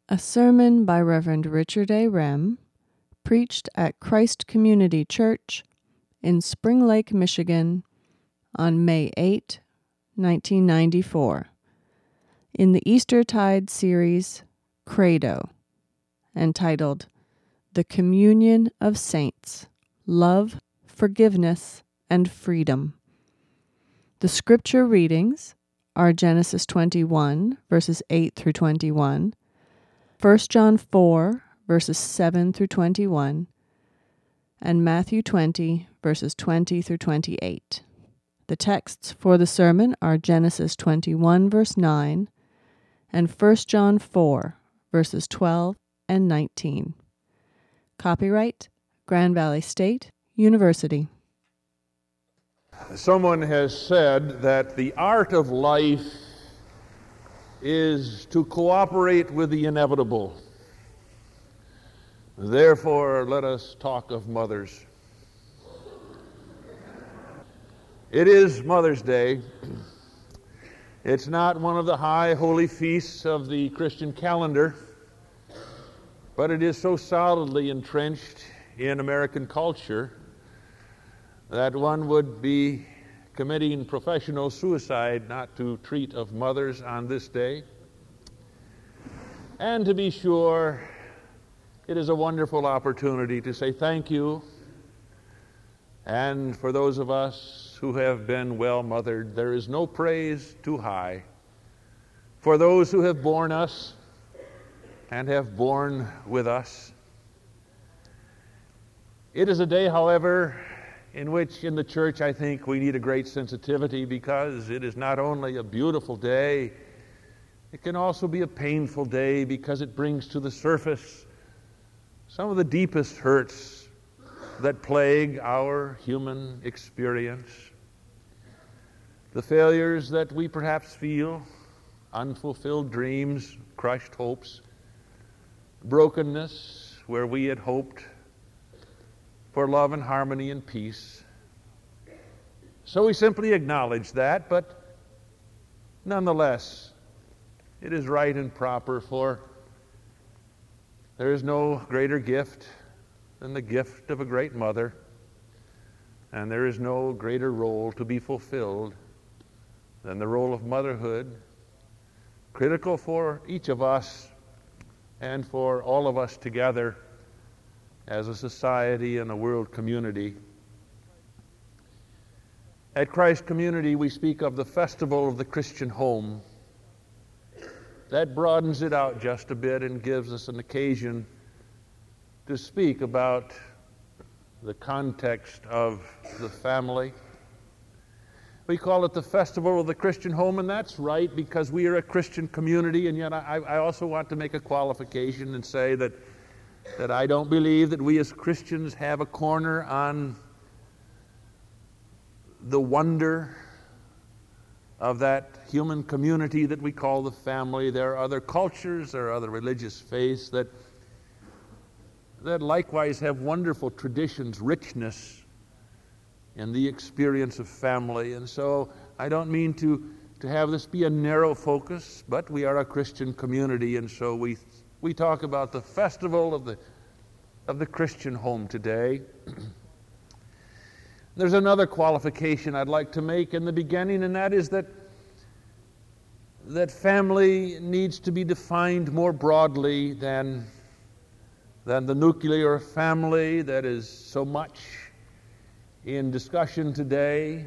A sermon by Reverend Richard A. Rem, preached at Christ Community Church in Spring Lake, Michigan, on May 8, 1994, in the Eastertide series Credo, entitled The Communion of Saints, Love, Forgiveness, and Freedom. The scripture readings are Genesis 21, verses 8 through 21, 1 John 4, verses 7 through 21, and Matthew 20, verses 20 through 28. The texts for the sermon are Genesis 21, verse 9, and 1 John 4, verses 12 and 19. Copyright, Grand Valley State University. Someone has said that the art of life is to cooperate with the inevitable. Therefore, let us talk of mothers. It is Mother's Day. It's not one of the high holy feasts of the Christian calendar, but it is so solidly entrenched in American culture that one would be committing professional suicide not to treat of mothers on this day. And to be sure, it is a wonderful opportunity to say thank you. And for those of us who have been well mothered, there is no praise too high. For those who have borne us and have borne with us. It is a day, however, in which in the church I think we need a great sensitivity, because it is not only a beautiful day, it can also be a painful day because it brings to the surface some of the deepest hurts that plague our human experience. The failures that we perhaps feel, unfulfilled dreams, crushed hopes, brokenness where we had hoped for love and harmony and peace. So we simply acknowledge that, but nonetheless, it is right and proper, for there is no greater gift than the gift of a great mother, and there is no greater role to be fulfilled than the role of motherhood, critical for each of us and for all of us together as a society and a world community. At Christ Community, we speak of the festival of the Christian home. That broadens it out just a bit and gives us an occasion to speak about the context of the family. We call it the festival of the Christian home, and that's right because we are a Christian community, and yet I also want to make a qualification and say that I don't believe that we as Christians have a corner on the wonder of that human community that we call the family. There are other cultures, there are other religious faiths that likewise have wonderful traditions, richness in the experience of family. And so I don't mean to have this be a narrow focus, but we are a Christian community, and so we talk about the festival of the Christian home today. There's another qualification I'd like to make in the beginning, and that is that family needs to be defined more broadly than the nuclear family that is so much in discussion today.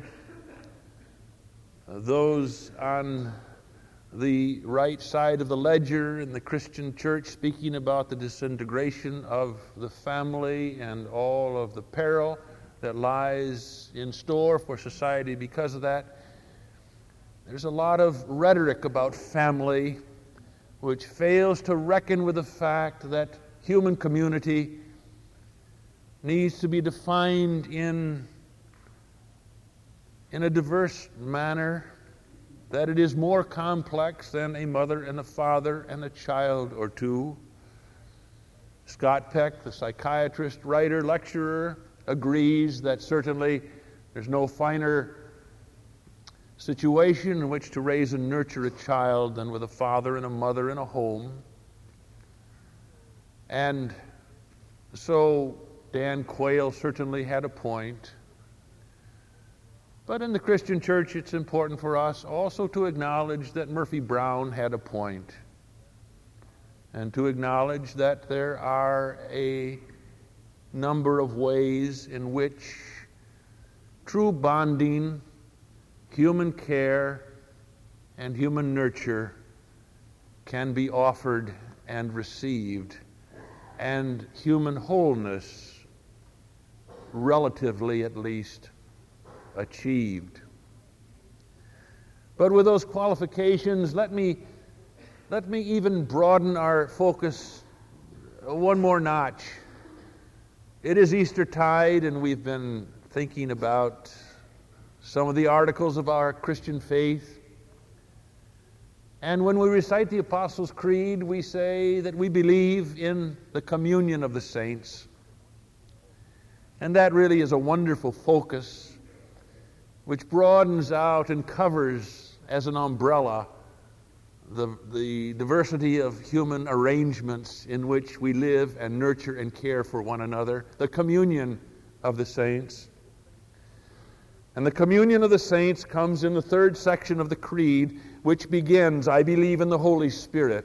Those on the right side of the ledger in the Christian church speaking about the disintegration of the family and all of the peril that lies in store for society because of that. There's a lot of rhetoric about family which fails to reckon with the fact that human community needs to be defined in a diverse manner, that it is more complex than a mother and a father and a child or two. Scott Peck, the psychiatrist, writer, lecturer, agrees that certainly there's no finer situation in which to raise and nurture a child than with a father and a mother in a home. And so Dan Quayle certainly had a point. But in the Christian church, it's important for us also to acknowledge that Murphy Brown had a point, and to acknowledge that there are a number of ways in which true bonding, human care, and human nurture can be offered and received, and human wholeness, relatively at least, achieved. But with those qualifications, let me even broaden our focus one more notch. It is Eastertide, and we've been thinking about some of the articles of our Christian faith. And when we recite the Apostles' Creed, we say that we believe in the communion of the saints. And that really is a wonderful focus, which broadens out and covers as an umbrella the diversity of human arrangements in which we live and nurture and care for one another, the communion of the saints. And the communion of the saints comes in the third section of the Creed, which begins, I believe in the Holy Spirit.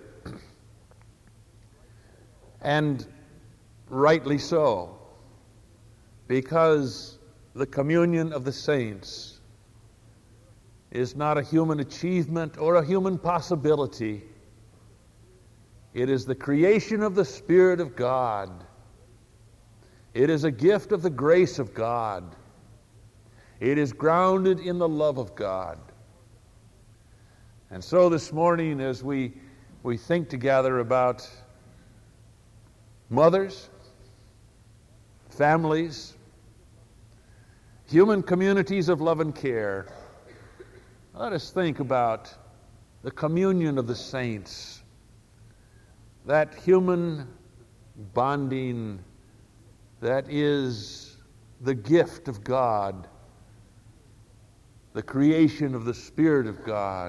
And rightly so, because the communion of the saints is not a human achievement or a human possibility. It is the creation of the Spirit of God. It is a gift of the grace of God. It is grounded in the love of God. And so this morning, as we think together about mothers, families, human communities of love and care, let us think about the communion of the saints, that human bonding that is the gift of God, the creation of the Spirit of God,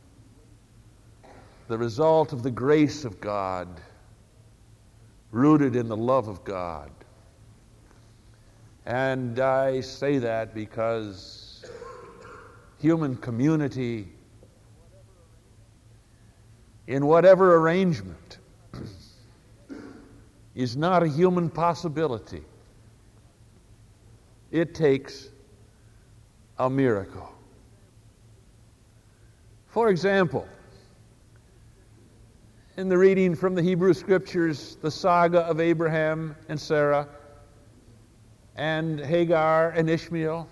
the result of the grace of God, rooted in the love of God. And I say that because human community, in whatever arrangement, is not a human possibility. It takes a miracle. For example, in the reading from the Hebrew Scriptures, the saga of Abraham and Sarah and Hagar and Ishmael,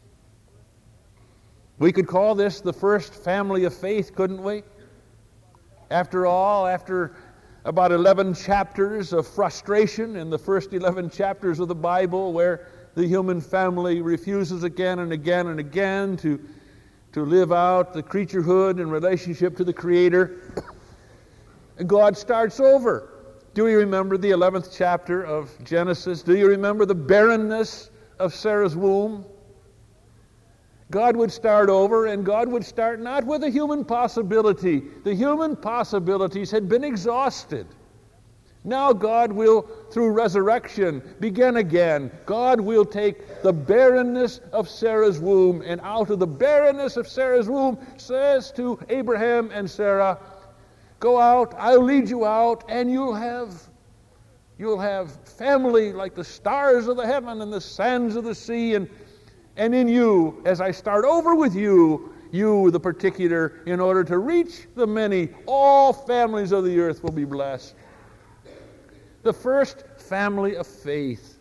we could call this the first family of faith, couldn't we? After all, after about 11 chapters of frustration in the first 11 chapters of the Bible, where the human family refuses again and again and again to live out the creaturehood in relationship to the Creator, God starts over. Do you remember the 11th chapter of Genesis? Do you remember the barrenness of Sarah's womb? God would start over, and God would start not with a human possibility. The human possibilities had been exhausted. Now God will, through resurrection, begin again. God will take the barrenness of Sarah's womb, and out of the barrenness of Sarah's womb says to Abraham and Sarah, go out, I'll lead you out, and you'll have family like the stars of the heaven and the sands of the sea, and in you, as I start over with you, the particular, in order to reach the many, all families of the earth will be blessed. The first family of faith.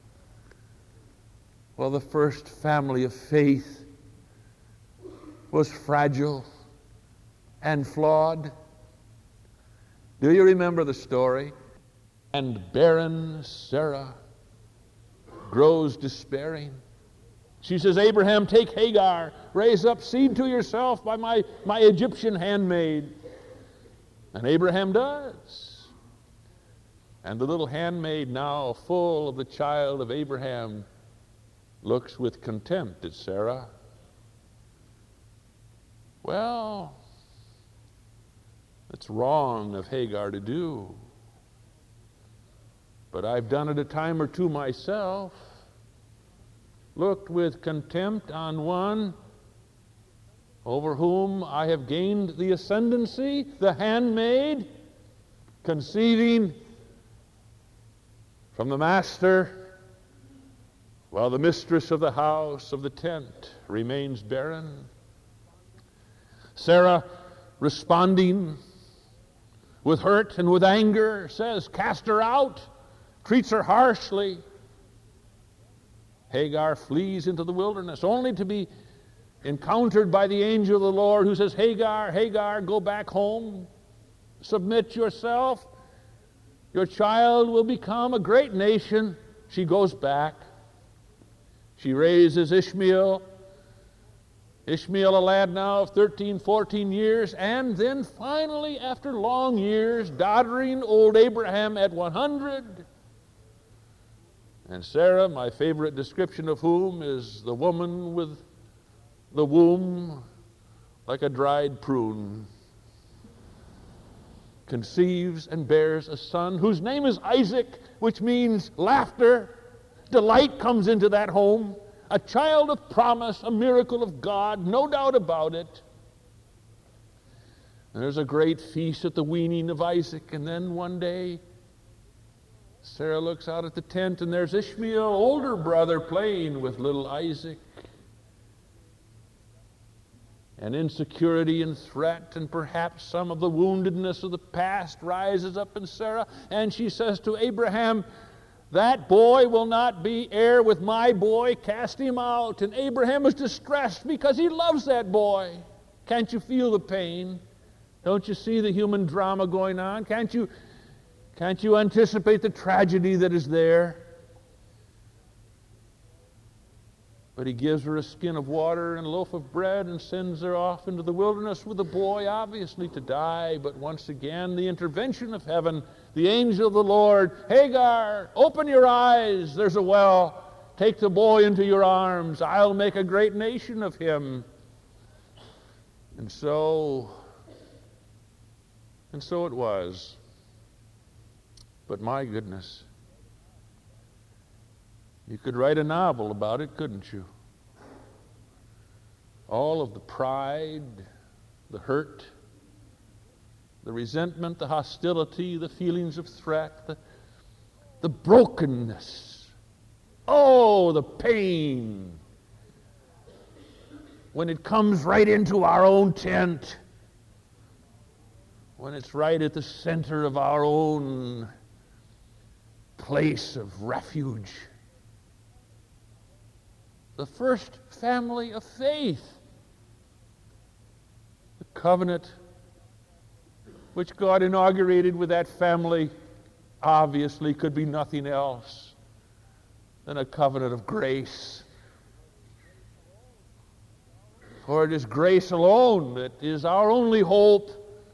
Well, the first family of faith was fragile and flawed. Do you remember the story? And barren Sarah grows despairing. She says, Abraham, take Hagar, raise up seed to yourself by my Egyptian handmaid. And Abraham does. And the little handmaid, now full of the child of Abraham, looks with contempt at Sarah. Well, it's wrong of Hagar to do. but I've done it a time or two myself. Looked with contempt on one over whom I have gained the ascendancy, the handmaid, conceiving from the master, while the mistress of the house, of the tent, remains barren. Sarah, responding with hurt and with anger, says, cast her out, treats her harshly. Hagar flees into the wilderness, only to be encountered by the angel of the Lord, who says, Hagar, Hagar, go back home, submit yourself, your child will become a great nation. She goes back. She raises Ishmael, a lad now of 13, 14 years, and then finally, after long years, doddering old Abraham at 100. And Sarah, my favorite description of whom is the woman with the womb like a dried prune, conceives and bears a son whose name is Isaac, which means laughter. Delight comes into that home. A child of promise, a miracle of God, no doubt about it. And there's a great feast at the weaning of Isaac, and then one day Sarah looks out at the tent, and there's Ishmael, older brother, playing with little Isaac. And insecurity and threat and perhaps some of the woundedness of the past rises up in Sarah, and she says to Abraham, that boy will not be heir with my boy, cast him out. And Abraham is distressed because he loves that boy. Can't you feel the pain? Don't you see the human drama going on? Can't you anticipate the tragedy that is there? But he gives her a skin of water and a loaf of bread and sends her off into the wilderness with the boy, obviously to die. But once again, the intervention of heaven, the angel of the Lord, Hagar, open your eyes, there's a well. Take the boy into your arms. I'll make a great nation of him. And so it was. But my goodness, you could write a novel about it, couldn't you? All of the pride, the hurt, the resentment, the hostility, the feelings of threat, the brokenness. Oh, the pain when it comes right into our own tent, when it's right at the center of our own place of refuge. The first family of faith, the covenant which God inaugurated with that family, obviously could be nothing else than a covenant of grace. For it is grace alone that is our only hope.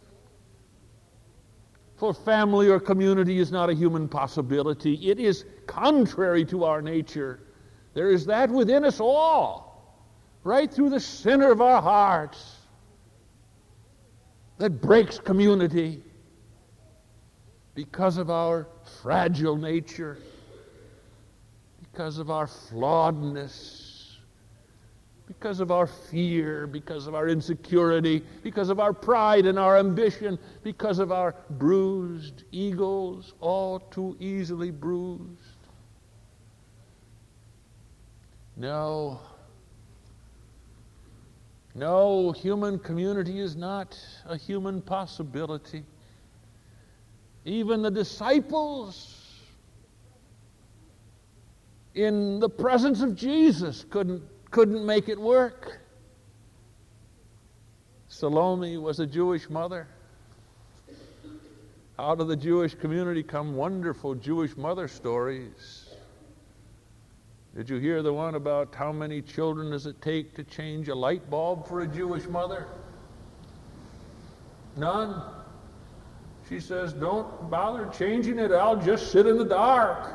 For family or community is not a human possibility. It is contrary to our nature. There is that within us all, right through the center of our hearts, that breaks community because of our fragile nature, because of our flawedness, because of our fear, because of our insecurity, because of our pride and our ambition, because of our bruised egos, all too easily bruised. No, human community is not a human possibility. Even the disciples in the presence of Jesus couldn't make it work. Salome was a Jewish mother. Out of the Jewish community come wonderful Jewish mother stories. Did you hear the one about how many children does it take to change a light bulb for a Jewish mother? None. She says, don't bother changing it, I'll just sit in the dark.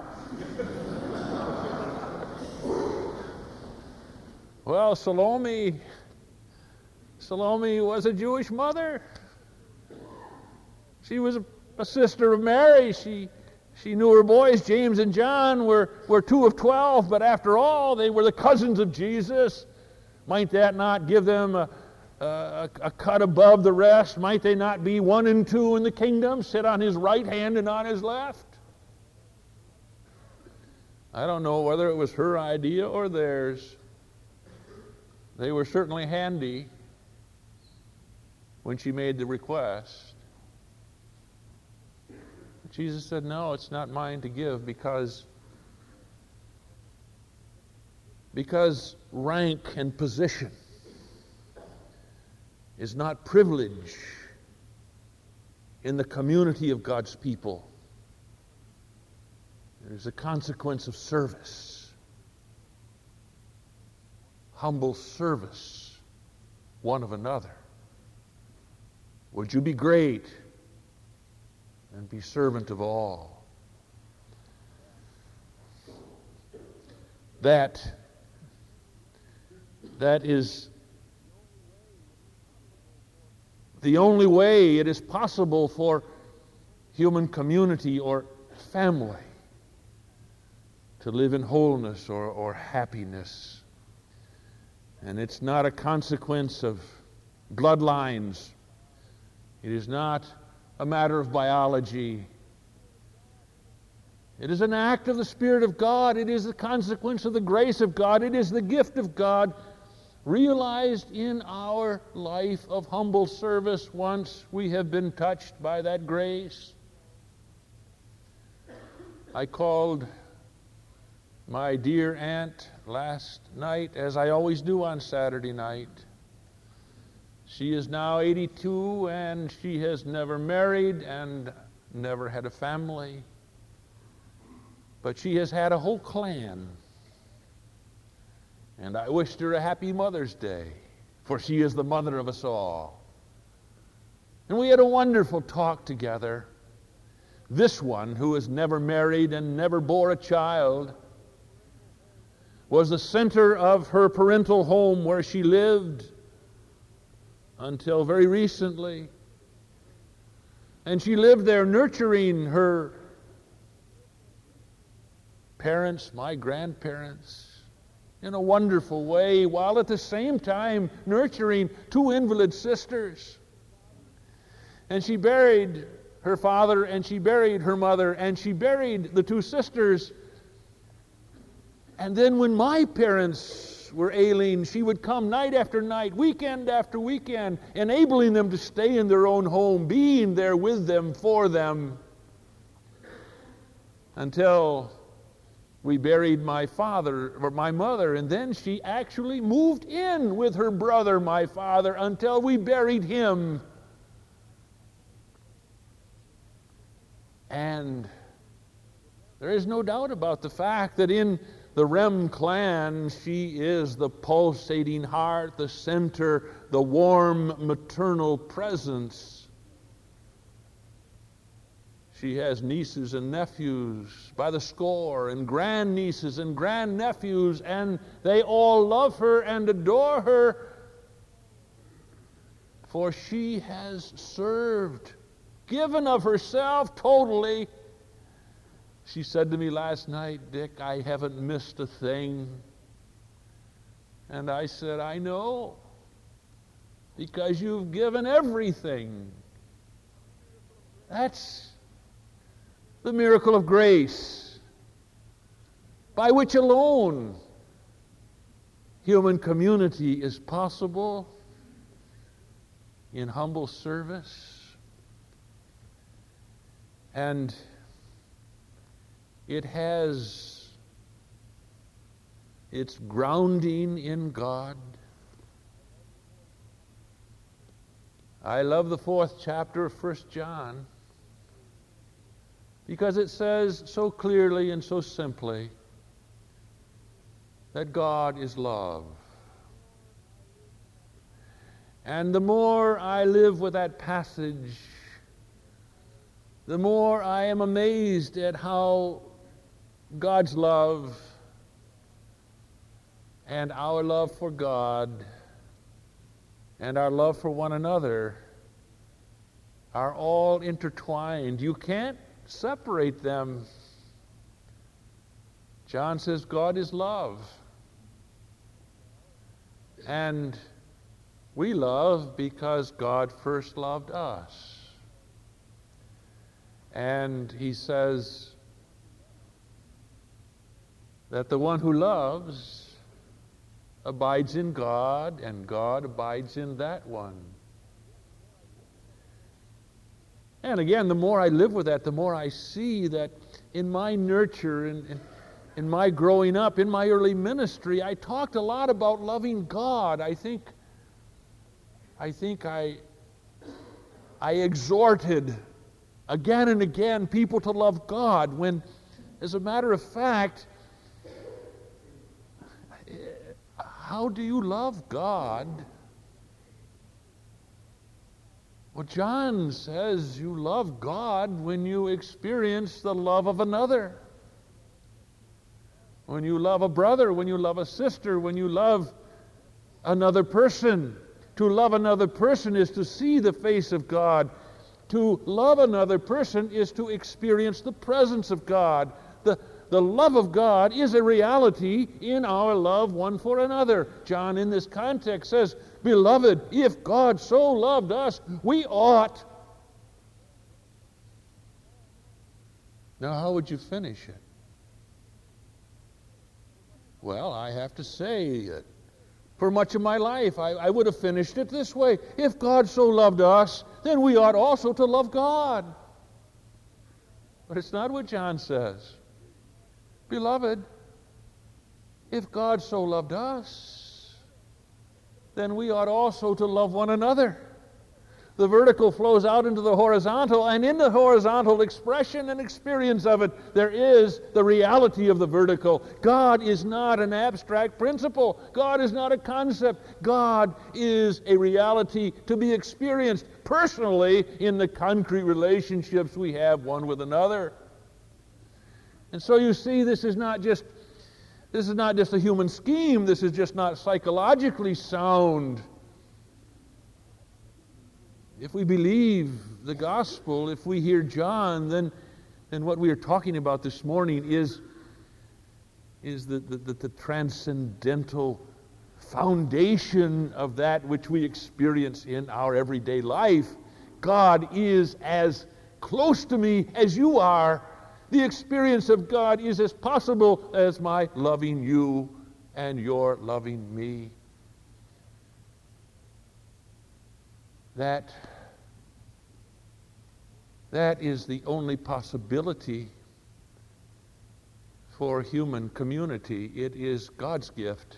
Well, Salome was a Jewish mother. She was a sister of Mary. She She knew her boys, James and John, were two of 12, but after all, they were the cousins of Jesus. Might that not give them a cut above the rest? Might they not be 1 and 2 in the kingdom, sit on his right hand and on his left? I don't know whether it was her idea or theirs. They were certainly handy when she made the request. Jesus said, no, it's not mine to give because rank and position is not privilege in the community of God's people. There's a consequence of service. Humble service one of another. Would you be great and be servant of all? That is the only way it is possible for human community or family to live in wholeness or happiness. And it's not a consequence of bloodlines. It is not a matter of biology. It is an act of the Spirit of God. It is the consequence of the grace of God. It is the gift of God realized in our life of humble service once we have been touched by that grace. I called my dear aunt last night, as I always do on Saturday night. She is now 82, and she has never married and never had a family. But she has had a whole clan. And I wished her a happy Mother's Day, for she is the mother of us all. And we had a wonderful talk together. This one, who has never married and never bore a child, was the center of her parental home where she lived until very recently. And she lived there nurturing her parents, my grandparents, in a wonderful way, while at the same time nurturing 2 invalid sisters. And she buried her father, and she buried her mother, and she buried the 2 sisters. And then when my parents were ailing, she would come night after night, weekend after weekend, enabling them to stay in their own home, being there with them, for them, until we buried my father, or my mother, and then she actually moved in with her brother, my father, until we buried him. And there is no doubt about the fact that in the Rem clan, she is the pulsating heart, the center, the warm maternal presence. She has nieces and nephews by the score, and grandnieces and grandnephews, and they all love her and adore her, for she has served, given of herself totally. She said to me last night, Dick, I haven't missed a thing. And I said, I know, because you've given everything. That's the miracle of grace, by which alone human community is possible in humble service. And it has its grounding in God. I love the 4th chapter of 1 John, because it says so clearly and so simply that God is love. And the more I live with that passage, the more I am amazed at how God's love and our love for God and our love for one another are all intertwined. You can't separate them. John says God is love. And we love because God first loved us. And he says that the one who loves abides in God, and God abides in that one. And again, the more I live with that, the more I see that in my nurture, in my growing up, in my early ministry, I talked a lot about loving God. I think I exhorted again and again people to love God, when, as a matter of fact, how do you love God? Well, John says you love God when you experience the love of another. When you love a brother, when you love a sister, when you love another person. To love another person is to see the face of God. To love another person is to experience the presence of God. The love of God is a reality in our love one for another. John, in this context, says, "Beloved, if God so loved us, we ought." Now, how would you finish it? Well, I have to say that for much of my life, I would have finished it this way. If God so loved us, then we ought also to love God. But it's not what John says. Beloved, if God so loved us, then we ought also to love one another. The vertical flows out into the horizontal, and in the horizontal expression and experience of it, there is the reality of the vertical. God is not an abstract principle. God is not a concept. God is a reality to be experienced personally in the concrete relationships we have one with another. And so you see, this is not just a human scheme. This is just not psychologically sound. If we believe the gospel, if we hear John, then what we are talking about this morning is the transcendental foundation of that which we experience in our everyday life. God is as close to me as you are. The experience of God is as possible as my loving you and your loving me. That is the only possibility for human community. It is God's gift,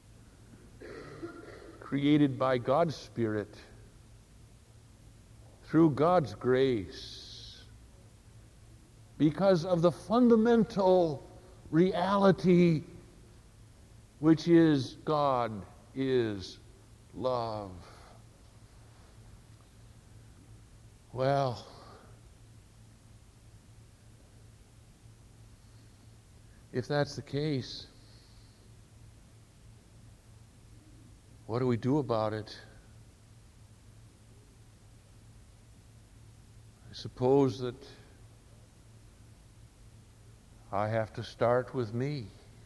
created by God's Spirit, through God's grace, because of the fundamental reality, which is God is love. Well, if that's the case, what do we do about it? I suppose that I have to start with me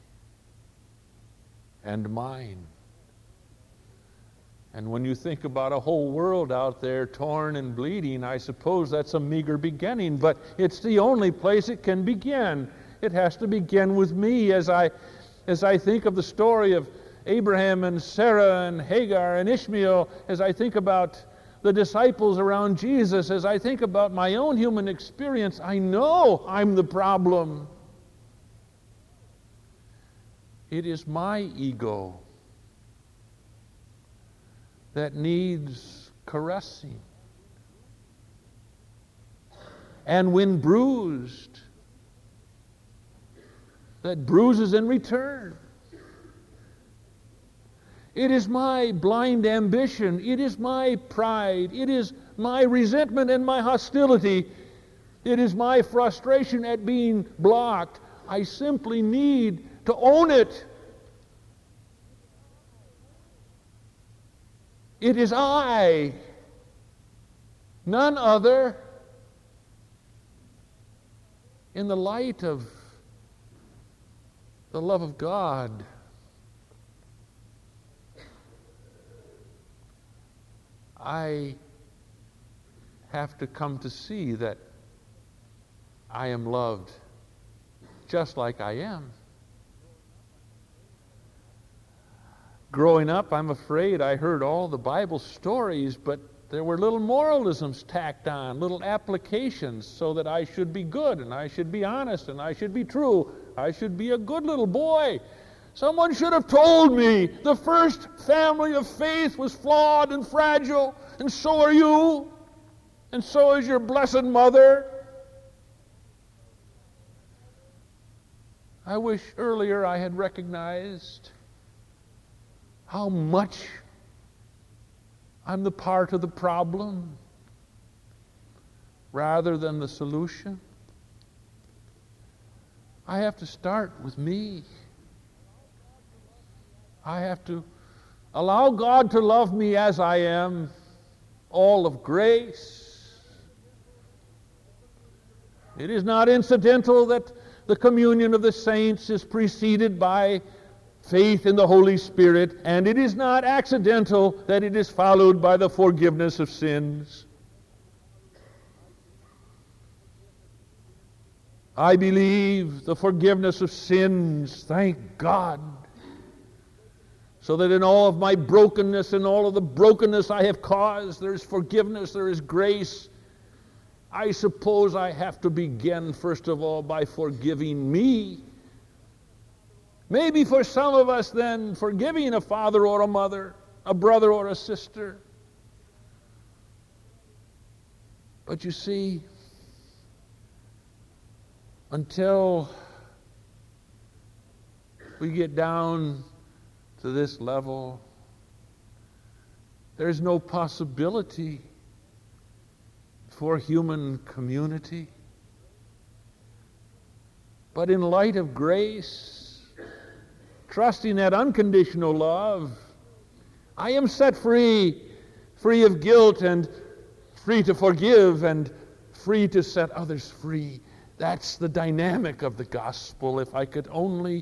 and mine. And when you think about a whole world out there torn and bleeding, I suppose that's a meager beginning, but it's the only place it can begin. It has to begin with me. As I think of the story of Abraham and Sarah and Hagar and Ishmael, as I think about the disciples around Jesus, as I think about my own human experience, I know I'm the problem. It is my ego that needs caressing. And when bruised, that bruises in return. It is my blind ambition. It is my pride. It is my resentment and my hostility. It is my frustration at being blocked. I simply need to own it. It is I, none other. in the light of the love of God, I have to come to see that I am loved just like I am. Growing up, I'm afraid I heard all the Bible stories, but there were little moralisms tacked on, little applications, so that I should be good, and I should be honest, and I should be true. I should be a good little boy. Someone should have told me the first family of faith was flawed and fragile, and so are you, and so is your blessed mother. I wish earlier I had recognized how much I'm the part of the problem rather than the solution. I have to start with me. I have to allow God to love me as I am, all of grace. It is not incidental that the communion of the saints is preceded by faith in the Holy Spirit, and it is not accidental that it is followed by the forgiveness of sins. I believe the forgiveness of sins, thank God, so that in all of my brokenness and all of the brokenness I have caused, there is forgiveness, there is grace. I suppose I have to begin, first of all, by forgiving me. Maybe for some of us then, forgiving a father or a mother, a brother or a sister. But you see, until we get down to this level, there's no possibility for human community. But in light of grace, trusting that unconditional love, I am set free, free of guilt and free to forgive and free to set others free. That's the dynamic of the gospel. If I could only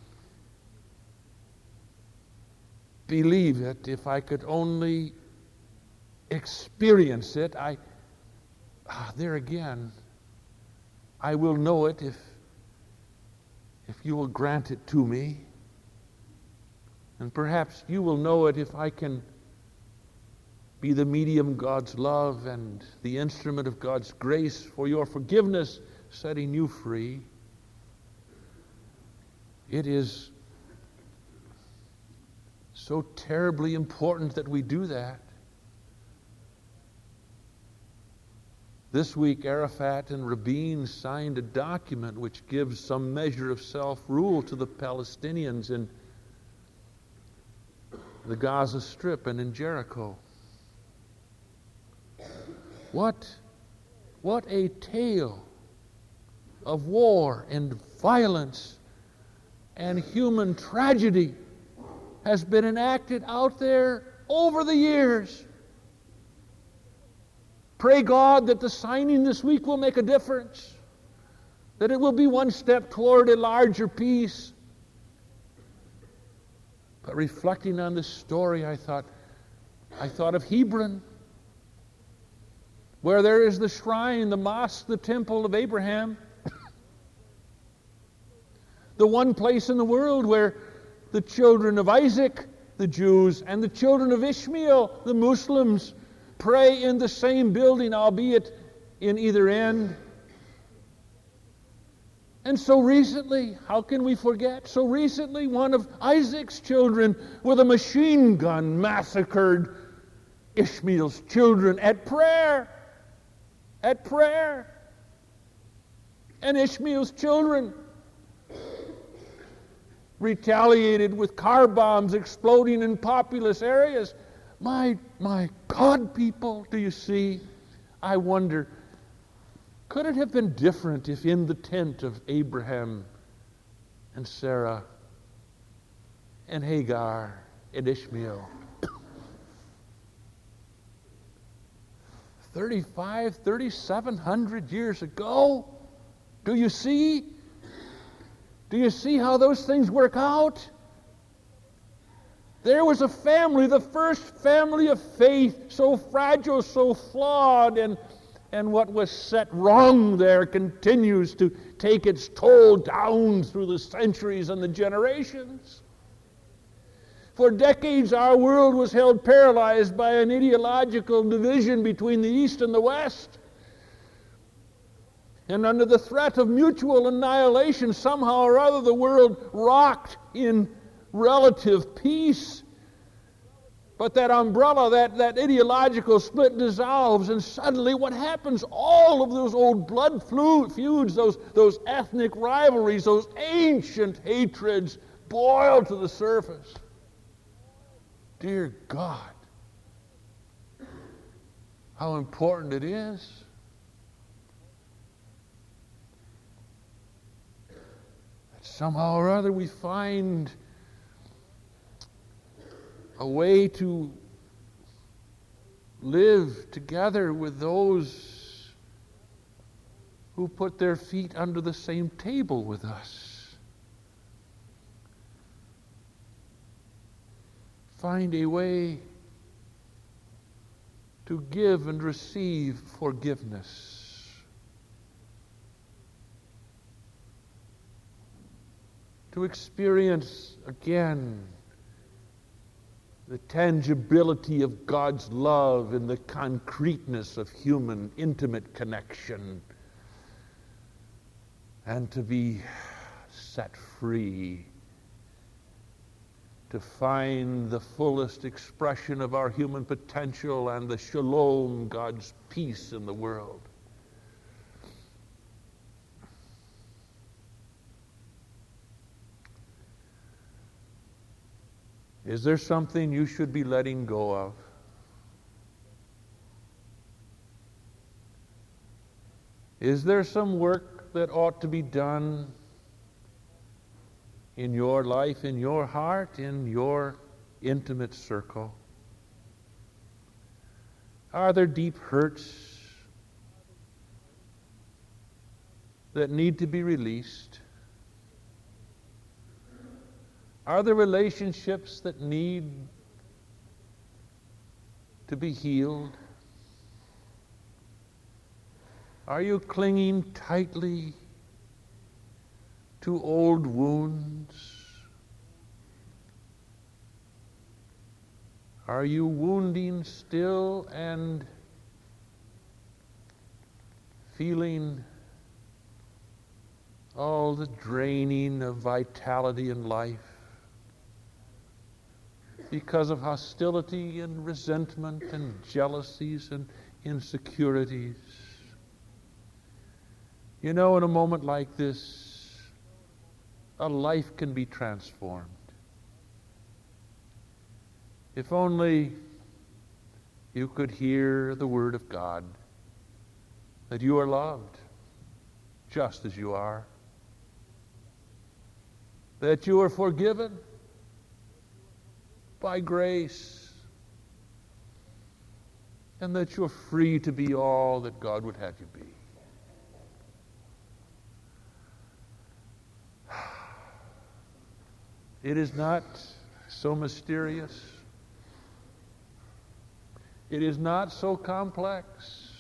believe it, if I could only experience it, there again, I will know it if you will grant it to me. And perhaps you will know it if I can be the medium of God's love and the instrument of God's grace for your forgiveness, setting you free. It is so terribly important that we do that. This week, Arafat and Rabin signed a document which gives some measure of self-rule to the Palestinians in the Gaza Strip and in Jericho. What a tale of war and violence and human tragedy has been enacted out there over the years. Pray God that the signing this week will make a difference, that it will be one step toward a larger peace. But reflecting on this story, I thought of Hebron, where there is the shrine, the mosque, the temple of Abraham. The one place in the world where the children of Isaac, the Jews, and the children of Ishmael, the Muslims, pray in the same building, albeit in either end. And so recently, how can we forget? So recently, one of Isaac's children with a machine gun massacred Ishmael's children at prayer. At prayer. And Ishmael's children retaliated with car bombs exploding in populous areas. My God, people, do you see? I wonder, could it have been different if in the tent of Abraham and Sarah and Hagar and Ishmael 3,700 years ago, Do you see? Do you see how those things work out? There was a family, the first family of faith, so fragile, so flawed, and what was set wrong there continues to take its toll down through the centuries and the generations. For decades, our world was held paralyzed by an ideological division between the East and the West. And under the threat of mutual annihilation, somehow or other, the world rocked in relative peace. But that umbrella, that ideological split dissolves, and suddenly what happens? All of those old blood feuds, those ethnic rivalries, those ancient hatreds boil to the surface. Dear God, how important it is that somehow or other we find a way to live together with those who put their feet under the same table with us. Find a way to give and receive forgiveness. To experience again the tangibility of God's love and the concreteness of human intimate connection, and to be set free, to find the fullest expression of our human potential and the shalom, God's peace in the world. Is there something you should be letting go of? Is there some work that ought to be done in your life, in your heart, in your intimate circle? Are there deep hurts that need to be released? Are there relationships that need to be healed? Are you clinging tightly to old wounds? Are you wounding still and feeling all the draining of vitality in life because of hostility and resentment and jealousies and insecurities? You know, in a moment like this, a life can be transformed. If only you could hear the word of God, that you are loved just as you are, that you are forgiven by grace, and that you're free to be all that God would have you be. It is not so mysterious. It is not so complex.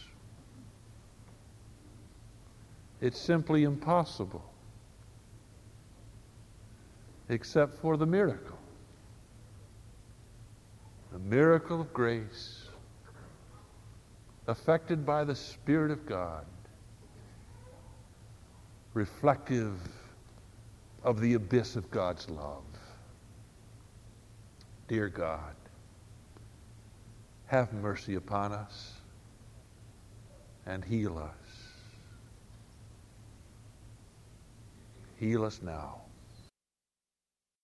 It's simply impossible, except for the miracle of grace, affected by the Spirit of God, reflective of the abyss of God's love. Dear God, have mercy upon us and heal us. Heal us now.